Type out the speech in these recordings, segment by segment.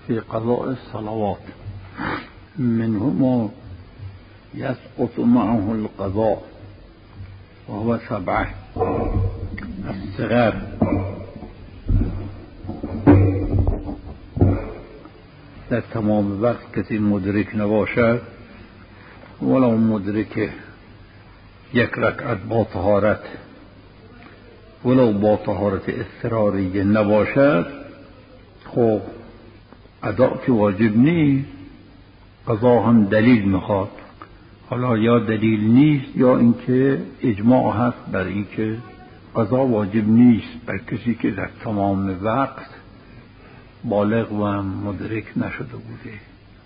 في قضاء الصلوات. منهما يسقط معه القضاء وهو 7: الصغر، در تمام وقت کسی مدرک نباشد، ولو مدرک یک رکعت با طهارت، ولو با طهارت اضطراریه نباشد، خب ادا که واجب نیست، قضا هم دلیل میخواد. حالا یا دلیل نیست یا اینکه اجماع هست بر اینکه قضا واجب نیست بر کسی که در تمام وقت بالغ و مدرک نشده بوده.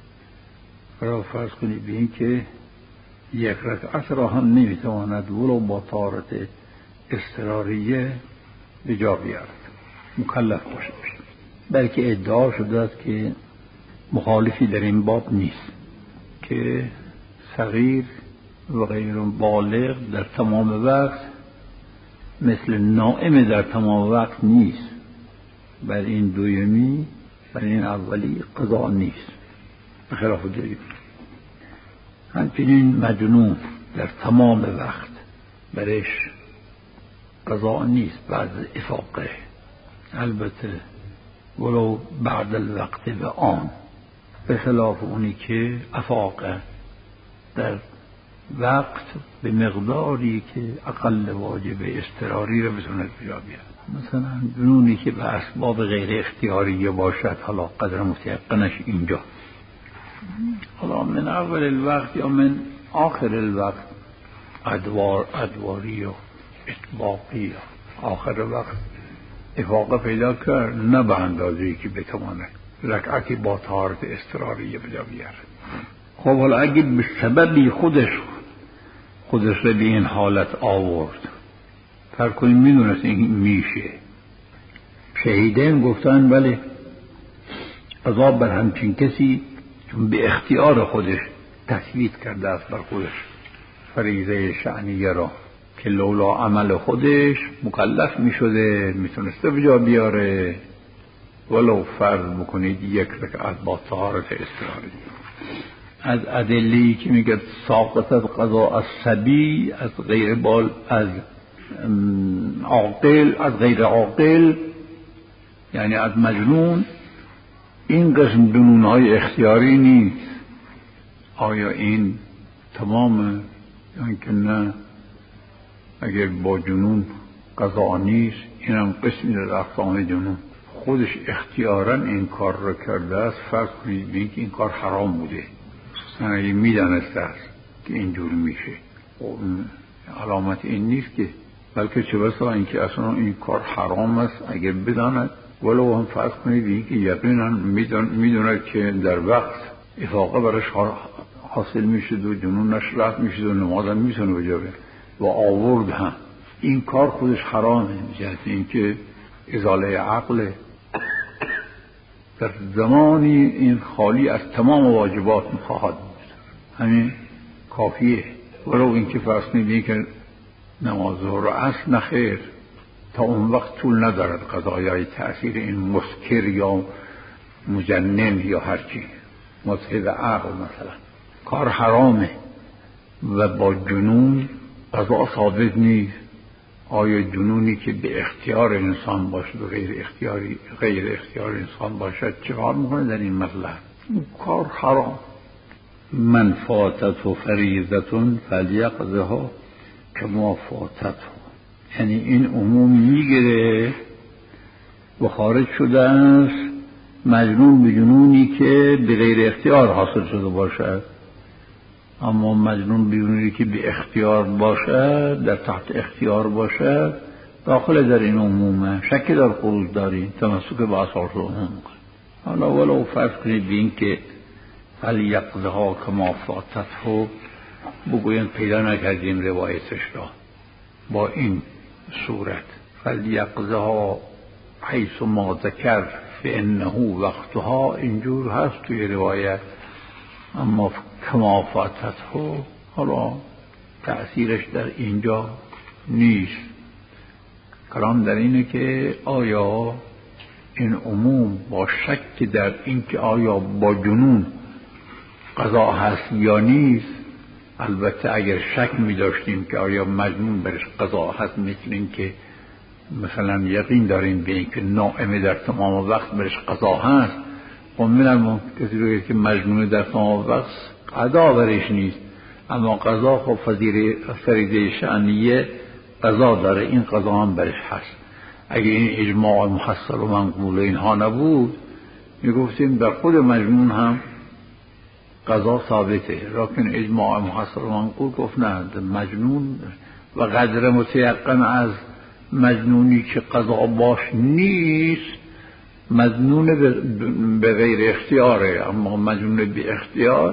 را فرض کنید به این که یک رکعت را هم نمیتواند ولو با طهارت اضطراریه به جا بیارد، مکلف باشه. بلکه ادعا شده است که مخالفی در این باب نیست که صغیر و غیر بالغ در تمام وقت مثل نائم در تمام وقت نیست. بر این دویمی، بر این اولی قضا نیست، بخلاف دویمی. همچنین مجنون در تمام وقت برش قضا نیست بعد افاقه، البته ولو بعد الوقت و آن، بخلاف اونی که افاقه در وقت به مقداری که اقل واجب اضطراری رو بتونه بجا بیاد. مثلا جنونی که به اسباب غیر اختیاری باشد، حالا قدر متیقنش اینجا، حالا من اول الوقت یا من آخر الوقت، ادواری و اطباقی آخر وقت افاقه پیدا کرد، نه به اندازه‌ای که بتواند رکعتی با طهارت اضطراریه بجا بیاره. خب حالا اگه به سببی خودش رو به این حالت آورد، فرض کنیم میدونست این میشه، شهیدین گفتن بله قضا بر همچین کسی چون به اختیار خودش تثبیت کرده است بر خودش فریضه شأنیه را که لولا عمل خودش مکلف می شده، میتونسته بجا بیاره، ولو فرض بکنید یک رکعت با طهارت اضطراری. از ادله‌ای که میگه ساقط قضا از صبی، از غیر بال، از عاقل، از غیر عاقل، یعنی از مجنون، این قسم جنون‌های اختیاری نیست. آیا این تمام؟ یعنی که نه، اگر با جنون قضا نیست، اینم قسمی در اقسام جنون خودش اختیاراً این کار رو کرده است. فرض کنید بگید این کار حرام بوده، اگه میدانسته است که اینجور میشه، علامت این نیست که، بلکه چه بسا اینکه اصلا این کار حرام است اگر بداند، ولو هم فرض کنید این که یقینا میداند که در وقت افاقه برش حاصل میشد و جنونش رفت میشد و نمازم میتونه بجابه و آورد هم، این کار خودش حرامه. جهت اینکه ازاله عقل در زمانی این خالی از تمام واجبات خواهد بود، همین کافیه. ولو اینکه فرض کنید که نماز ظهر و عصر نخیر تا اون وقت طول ندارد قضایای تأثیر این مسکر یا مجنن یا هرچی مذهب عقل مثلا، کار حرامه و با جنون قضا ثابت نیست. آیا جنونی که به اختیار انسان باشد و غیر اختیار انسان باشد چه کار میکنه در این مسئله؟ کار حرام. من فاتت و فریضتون فلیقضها کما فاتت، یعنی این عموم میگیره و خارج شده است مجنون به جنونی که به غیر اختیار حاصل شده باشد. اما مجنون به جنونی که به اختیار باشد، در تحت اختیار باشد، داخل در این عمومه، شکی در خروج داریم، تمسک به اساس عموم. حالا ولو فرض کنید به این که فلیقضها کما فاتته بگوین پیدا نکردیم روایتش را با این صورت، فلیقضها حیث ما ذکر فانه وقتها، اینجور هست توی روایت، اما کما فاتته حالا تأثیرش در اینجا نیست. کلام در اینه که آیا این عموم با شک در این که آیا با جنون قضا هست یا نیست، البته اگر شک می داشتیم که آیا مجنون برش قضا هست، مثل این که مثلا یقین داریم به این که نائم در تمام وقت برش قضا هست، من الممکن کسی رو که مجنون در تمام وقت قضا برش نیست، اما قضا خب فریضه شأنیه قضا داره، این قضا هم برش هست. اگه این اجماع محصل و منقول اینها نبود میگفتیم در خود مجنون هم قضا ثابته، لیکن اجماع محصل و منقول گفت نه، مجنون و قدر متیقن از مجنونی که قضا باش نیست مجنون به غیر اختیاره، اما مجنون به اختیار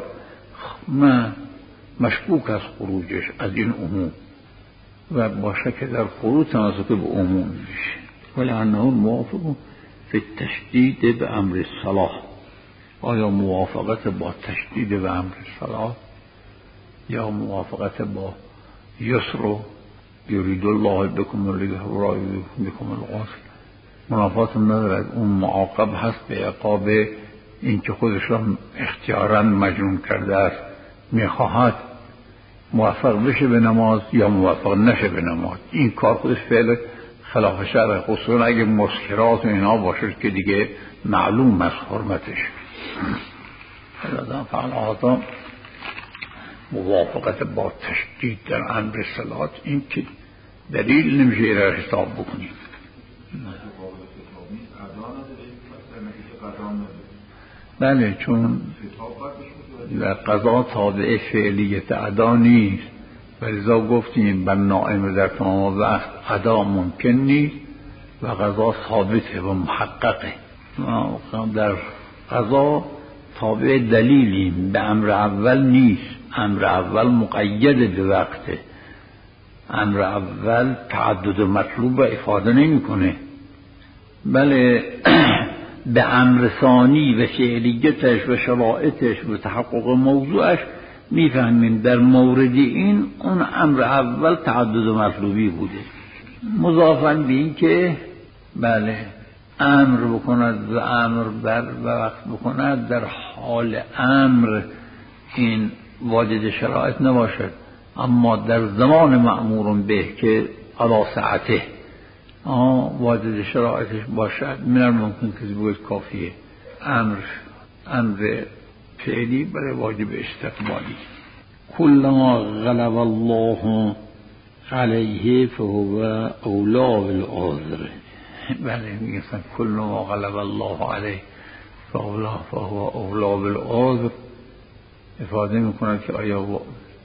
مشکوک از خروجش از این عموم و باشه که در خروج تناسب به عموم میشه. ولعنه موافق فی التشدید به امر الصلاح، آیا موافقت با تشدید به امر الصلاح یا موافقت با یسر یرید الله بکم اليسر بکم العسر منافات ندارد، اون معاقب هست به عقاب این که خودش را اختیاراً مجنون کرده است، میخواهد موفق بشه به نماز یا موفق نشه به نماز. این کار خودش فعل خلاف شرع، خصوصا اگه مسکرات و اینا باشه که دیگه معلوم از حرمتش. فعلا آدم موافقت با تشدید در امر صلات، این که دلیل نمیشه ایره حساب بکنیم. بله، چون قضا تابع فعلیت ادا نیست و لذا گفتیم بر نائم در تمام وقت ادا ممکن نیست و قضا ثابته و محققه. در قضا تابع دلیلیم، به امر اول نیست. امر اول مقید به وقته، امر اول تعدد مطلوب افاده نمی کنه، بله به امر ثانی و فعلیتش و شرائطش و تحقق موضوعش میفهمیم در مورد این اون امر اول تعدد مطلوبی بوده، مضافاً به این که بله امر بکند و امر بر و وقت بکند در حال امر این واجد شرائط نباشد، اما در زمان مأمور به که علی ساعته واجد شرائطش باشد، من الممکن که بگوید کافیه امر فعلی برای واجب استقبالی. کلما غلب الله علیه فهو اولا بالعذر. بله میگن کلما غلب الله علیه فهو اولا بالعذر، افاده میکنند که آیا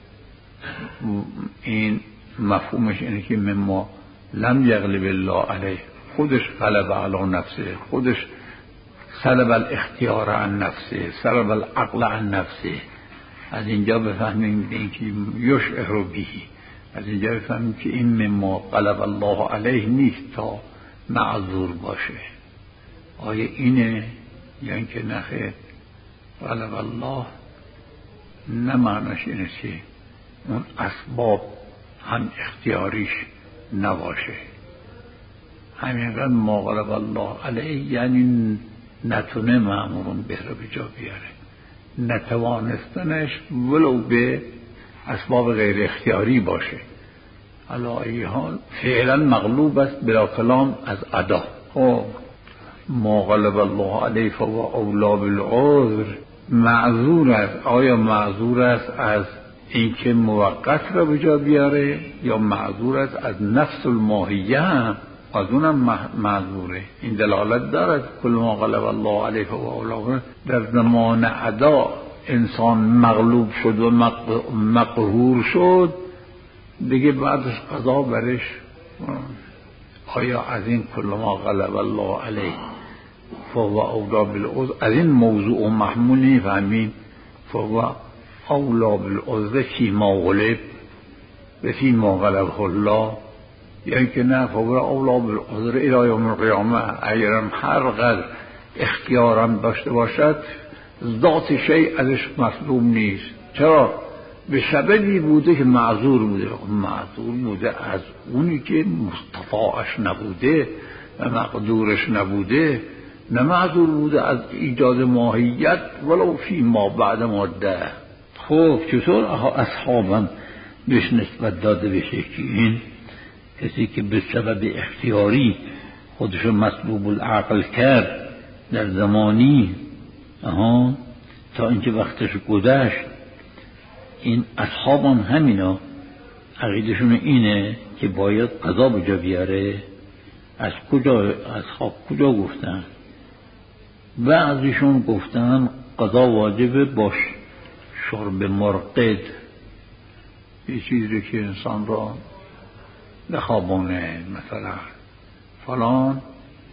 این مفهومش اینه که مما لم یغلب الله علیه، خودش غلب علی نفسه، خودش سلب الاختیار عن نفسه، سلب العقل عن نفسه. از اینجا بفهمیم اینکه یشعر بهی، از اینجا بفهمیم که این مما غلب الله علیه نیست تا معذور باشه. آیا اینه یا اینکه نخیر غلب الله نه معناش اینه که اون اسباب هم اختیاریش نباشه، همینقدر ما غلب الله علیه یعنی نتونه مأمورون به رو به جا بیاره، نتوانستنش ولو به اسباب غیر اختیاری باشه. علی ای حال فعلا مغلوب است بلا کلام از ادا. ما غلب الله علیه فهو اولا بالعذر، معذور است. آیا معذور است از اینکه موقت را به جا بیاره یا معذور است از نفس الماهیه؟ هم از اونم معذوره. این دلالت دارد کل ما غلب الله علیه و اولا، در زمان ادا انسان مغلوب شد و مقهور شد دیگه بعدش قضا برش. آیا از این کل ما غلب الله علیه فهو اولا بالعذر از این موضوع محمول نفهمیم فهو اولا بالعذر فی ما غلب و فی ما غلبه الله، یعنی که نه فهو اولا بالعذر الی یوم القیامه. اگرم هر قدر اختیارم داشته باشد ذات شیء ازش مطلوب نیست. چرا؟ به سببی بوده که معذور بوده. معذور بوده از اونی که مستطاعش نبوده و مقدورش نبوده، نه معذور بوده از ایجاد ماهیت ولو فی ما بعد ماده. خب چطور اصحابم بهش نسبت داده بشه که این کسی که به سبب اختیاری خودشو مسلوب العقل کرد در زمانی تا اینکه وقتش گذشت، این اصحابم همینا عقیدشون اینه که باید قضا به جا بیاره. از کجا اصحاب کجا گفتن؟ بعضیشون گفتن قضا واجبه باش شرب مرقد، یه چیزی که انسان را بخوابونه، مثلا فلان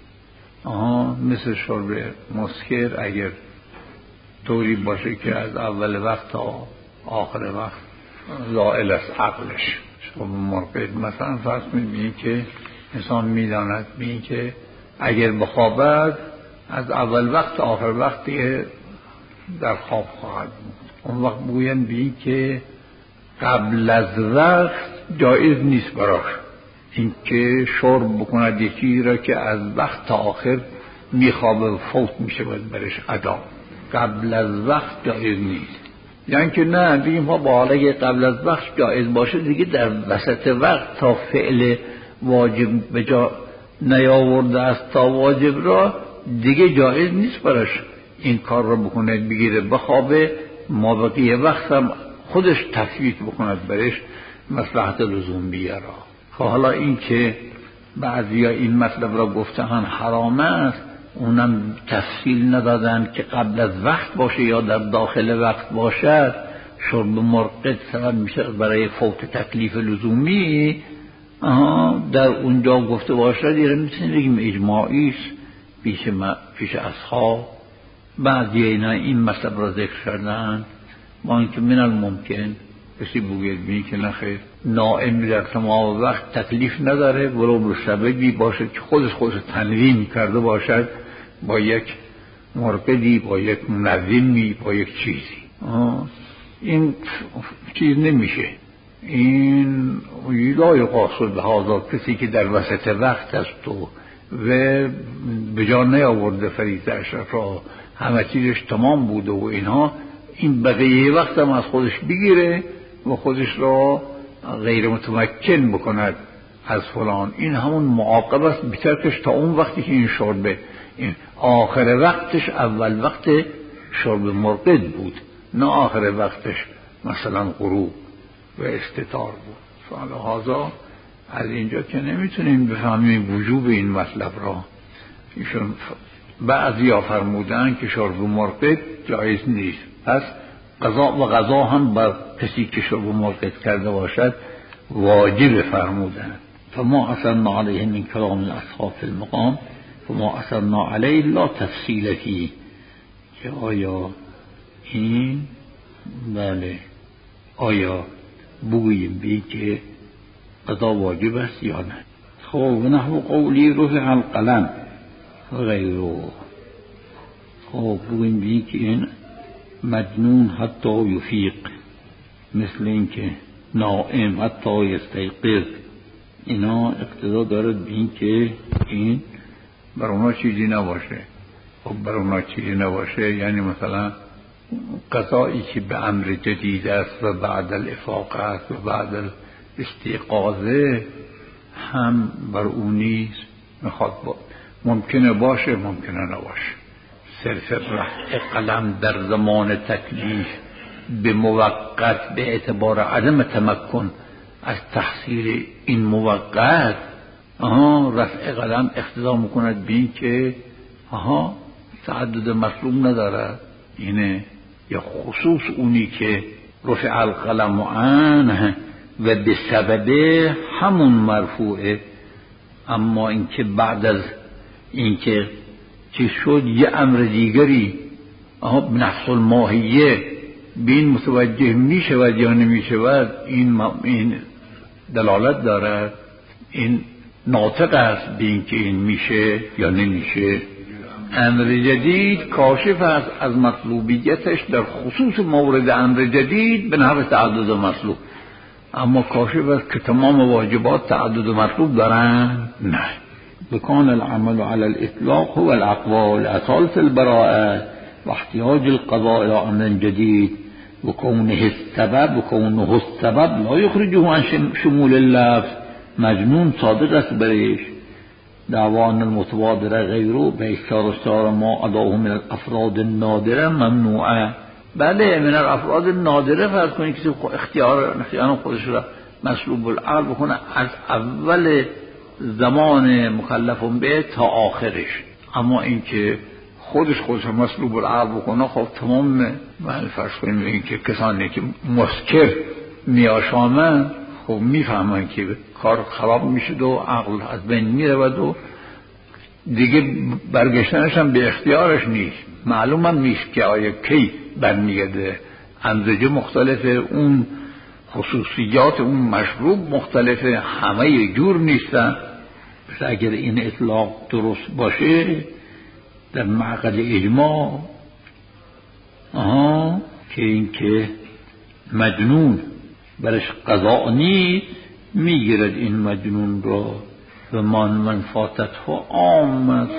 مثل شرب مسکر اگر طوری باشه که از اول وقت تا آخر وقت زائل از عقلش. شرب مرقد مثلا فرض می‌بینی که انسان میداند ببین که اگر بخوابد از اول وقت تا آخر وقت دیگه در خواب خواهد بود. اون وقت بگوین ببین که قبل از وقت جایز نیست براش این که شرب بکند یکی را که از وقت تا آخر میخوابه و فوت میشه باید برش ادا. قبل از وقت جایز نیست. یعنی که نه بگیم ها با حالا قبل از وقت جایز باشه دیگه در وسط وقت تا فعل واجب به جا نیاورده است تا واجب را دیگه جایز نیست براش این کار را بکنه، بگیره بخوابه، ما بقیه وقت هم خودش تفویت بکند برش مصلحت لزوم بیاره. حالا این که بعضیا این مطلب را گفتن حرام است، اونم تفصیل ندادن که قبل از وقت باشه یا در داخل وقت باشد شرب مرقد سبب میشه برای فوت تکلیف لزومی. در اونجا گفته باشد دیگه میتونیم بگیم اجماعی است پیش اصحاب. بعضی اینا این مطلب را ذکر کردن، با اینکه من الممکن کسی بگوید بینی که نخیر نائم در تمام وقت تکلیف نداره ولو به سببی باشه که خودش تنظیم کرده باشد با یک مرقدی، با یک منظمی، با یک چیزی. این چیز نمیشه. این لا قاصد هذا کسی که در وسط وقت است و به جا نیاورده فریضه اشرف را، همه چیزش تمام بوده و اینها، این بقیه وقت هم از خودش بگیره و خودش را غیر متمکن بکند از فلان. این همون معاقب است بترکش تا اون وقتی که این شربه، این آخر وقتش اول وقت شرب مرقد بود، نه آخر وقتش مثلا غروب و استتار بود. فلهذا از اینجا که نمیتونیم بفهمیم وجوب این مطلب را. ایشون بعضی فرمودن که شرب مرقد جایز نیست، پس قضا هم بر کسی که شرب مرقد کرده باشد واجب فرمودن. فما اثرنا علیه من کلام الاصحاب فی المقام فما اثرنا علیه لا تفصیل فیه، که آیا این بله آیا بگوییم بی که قضا واجب است یا نه. خب نحو قولی رفع القلم غیره، خب بگوییم بی که این مجنون حتی یفیق، مثل این که نائم حتی یستیقظ، اینا اقتضا دارد بین که این بر اونا چیزی نباشه. خب بر اونا چیزی نباشه یعنی مثلا قضایی که به امر جدید است و بعد الافاقه است و بعد الاستیقاظه هم بر اون نیست، میخواد ممکنه باشه ممکنه نباشه. صرف رفع قلم در زمان تکلیف به موقت به اعتبار عدم تمکن از تحصیل این موقت رفع قلم اقتضا میکند بین که تعدد مطلوب نداره. اینه یا خصوص اونی که رفع القلم عنه و به سببه همون مرفوعه، اما اینکه بعد از اینکه چی شد یه امر دیگری نفس الماهیه بین متوجه می شود یا نمی شود، این دلالت دارد، این ناطق است بین که این میشه یا نمیشه. امر جدید کاشف است از مطلوبیتش در خصوص مورد امر جدید به نحو تعدد مطلوب، اما کاشف است که تمام واجبات تعدد مطلوب دارن؟ نه. وكان العمل على الإطلاق هو الأقوال أصالة البراءة واحتياج القضاء إلى أمر جديد وكونه السبب لا يخرجه عن شمول اللفظ. مجنون صادق است برش دعوان المتبادره غیره به اشتار ما اداه من الافراد النادره ممنوعه. بله من الافراد النادره فرض کنید که اختیار خودش را مسلوب العقل بکنه از اول زمان مکلفون به تا آخرش، اما اینکه خودش مسلوب العقل بکنه خب تمام فرض کنید اینکه کسانی که مسکر میاشامن خب میفهمن که کار خراب میشه و عقل از بین میرود و دیگه برگشتنش هم به اختیارش نیست. معلوم هم نیست که آیا کی برمیگرده. اندازه مختلفه، اون خصوصیات اون مشروب مختلفه، همه جور نیستن. پس اگر این اطلاق درست باشه در معقد اجماع که این که مجنون برش قضا نیست میگیرد این مجنون را و من فاتت ها آمد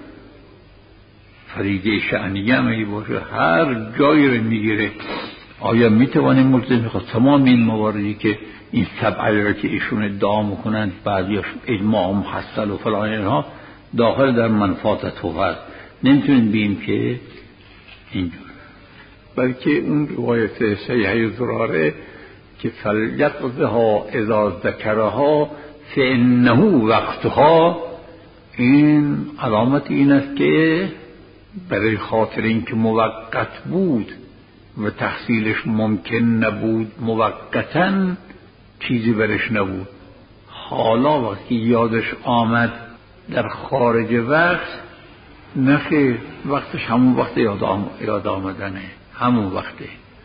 فریده شأنیه می باشه هر جایی رو میگیره. آیا میتوانیم ملزم میخواد تمام این مواردی که این سبعه را که ایشون ادعا میکنند بعضیاش اجماع محصل و فلان اینها داخل در منفاتت ها هست، نمیتونیم بیم که اینجور. بلکه اون روایت صحیحه زراره که فلیقضها اذا ذکرها فانه وقتها، این علامت این است که برای خاطر اینکه موقت بود و تحصیلش ممکن نبود موقتا چیزی برش نبود، حالا وقتی یادش آمد در خارج وقت نخیر، وقتش همون وقت یاد آمدنه، همون وقته.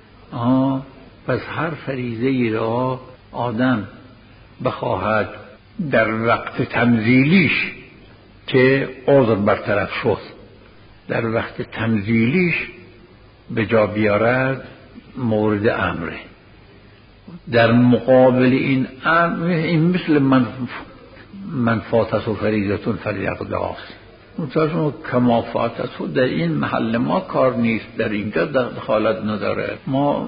پس هر فریضه‌ای را آدم بخواهد در وقت تنزیلیش که عذر برطرف شد در وقت تنزیلیش به جا بیارد مورد امره. در مقابل این امر این مثل من فاتت و فریضتون فلیقضی‌هاست. متاسفانه کما فاتت و در این محل ما کار نیست، در اینجا دخالت نداره. ما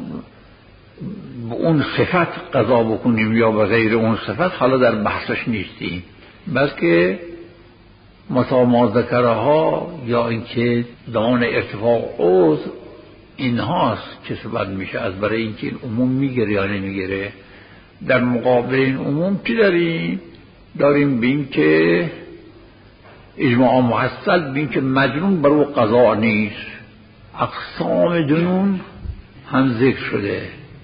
به اون صفت قضا بکنیم یا به غیر اون صفت حالا در بحثش نیستیم، بلکه متا ما ذکرها یا اینکه زمان ارتفاع عذر اینهاست که سبب میشه از برای اینکه این عموم میگیره یا نمیگیره. در مقابل این عموم چی داریم بین که اجماع محصل بین که مجنون برو قضا نیست. اقسام جنون هم ذکر شده،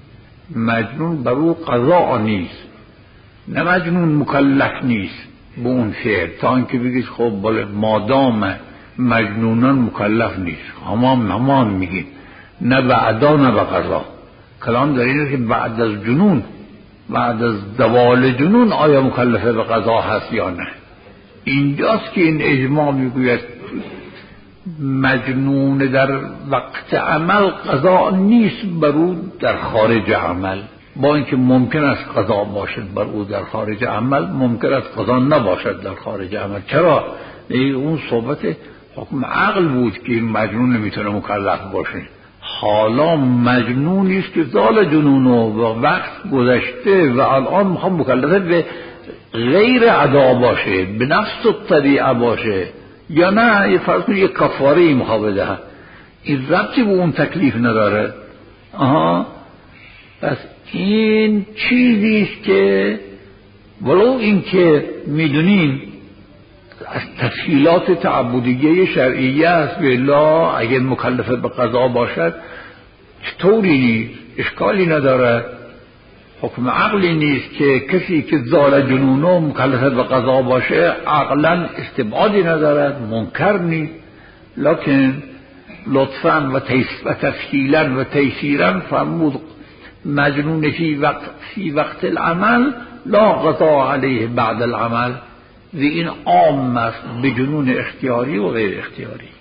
مجنون برو قضا نیست، نه مجنون مکلف نیست به اون فعل، تا اینکه بگید خب بله مادام مجنونان مکلف نیست، همان میگید نه بعدا نه به قضا. کلام در اینه که بعد از جنون، بعد از زوال جنون آیا مکلفه به قضا هست یا نه. اینجاست که این اجماع میگوید مجنون در وقت عمل قضا نیست بر او در خارج عمل، با اینکه ممکن است قضا باشد بر او در خارج عمل، ممکن است قضا نباشد در خارج عمل. چرا؟ اون صحبت حکم عقل بود که این مجنون نمیتونه مکلف باشه. حالا مجنونی است که زال جنون و وقت گذشته و الان میخوام مکلفه به غیر ادا باشه، به نفس الطبیعه باشه، یا نه یه فرض کنید یه کفاره ای میخواد بده، این ربطی به اون تکلیف نداره. پس این چیزی است که ولو این که میدونین از تفصیلات تعبدیه شرعیه است، بلا اگر مکلفه به قضا باشد طوری نیست، اشکالی نداره. حکم عقلی نیست که کسی که زال جنونو مکلفه به قضا باشه عقلا استبعادی ندارد، منکر نیست، لکن لطفاً و تفصیلاً و تیسیراً فرمود مجنون فی وقت العمل لا قضا علیه بعد العمل، و این عام است به جنون اختیاری و غیر اختیاری.